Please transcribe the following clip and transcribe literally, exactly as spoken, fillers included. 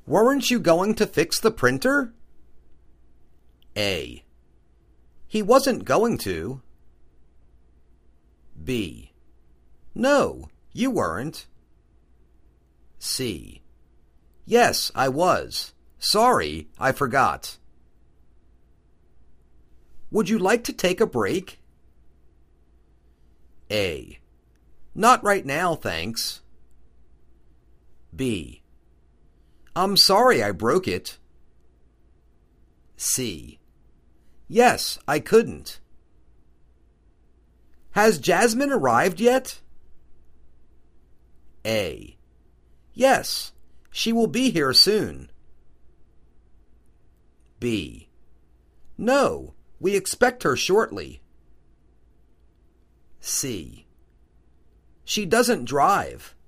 Weren't you going to fix the printer? A. He wasn't going to. B. No, you weren't. C. Yes, I was. Sorry, I forgot. Would you like to take a break? A. Not right now, thanks. B. I'm sorry I broke it. C. Yes, I couldn't. Has Jasmine arrived yet? A. Yes, she will be here soon. B. No, we expect her shortly. C. She doesn't drive.